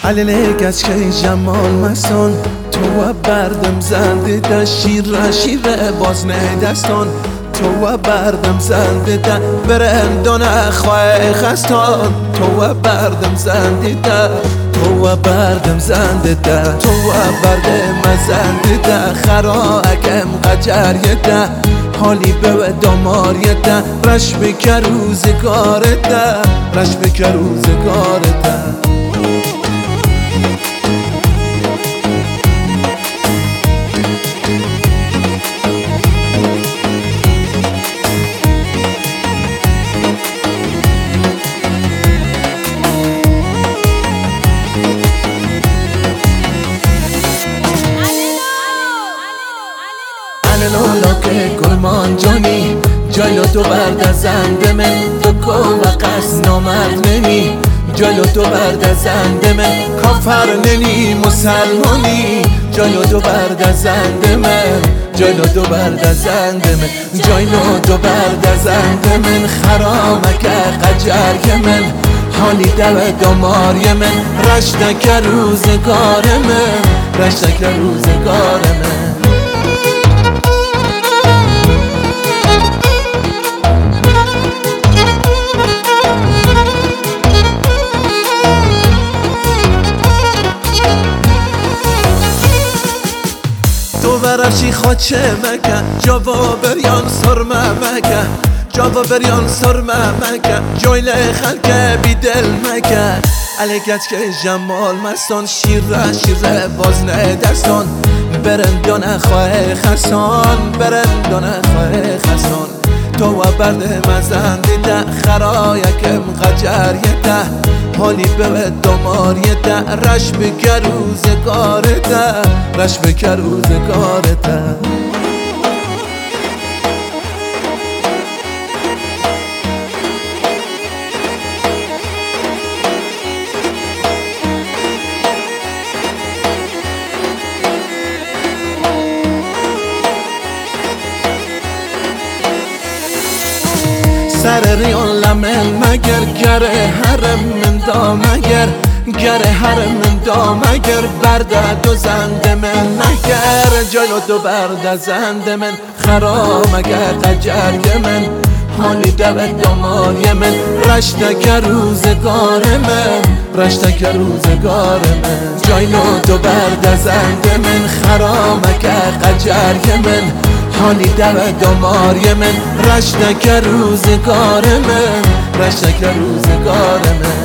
حللگش که جمال مسان تو و بردم زنده ده شیر باز نه دستان تو و بردم زنده ده برندان اخواه خستان تو و بردم زنده ده تو و بردم زنده ده تو و بردم زنده ده خراکم قجر ده حالی به دامار ده رش بکر روزگار ده رش بکر روزگار ده لالا که گلمان جانی جلو تو برد زنده من تو کو و قصد نامرد نمی جلو تو برد زنده من کافر نمی مسلمانی جلو تو برد زنده من جلو تو برد زنده من جلو تو برد زنده من خرامک قجر من حالی دو دماری من رشتک روزگار من رشتک روزگار من تو برفشی خوچه مکن جوا بریان سرمه مکن جوا بریان سرمه مکن جویل خلک بی دل مکن علیکت که جمال مستان شیره باز نه دستان برندان خواه خستان برندان خواه خستان تو و برد مزن دیده خرایکم قجر ده حالی به دمار ده رش بکر روزگار ده رش بکر روزگار ده سر ریان لمن مگر گره حرم من دامگر گره حرم من دامگر برده دو زنده من نگر جلو دو برده زنده من خرامگر قجر من حالی دو دماری من رشتک روزگار من رشتک روزگار من جلو دو برده زنده من خرامگر قجر من حالی دماری من رشتک روزگار من رشتک روزگار من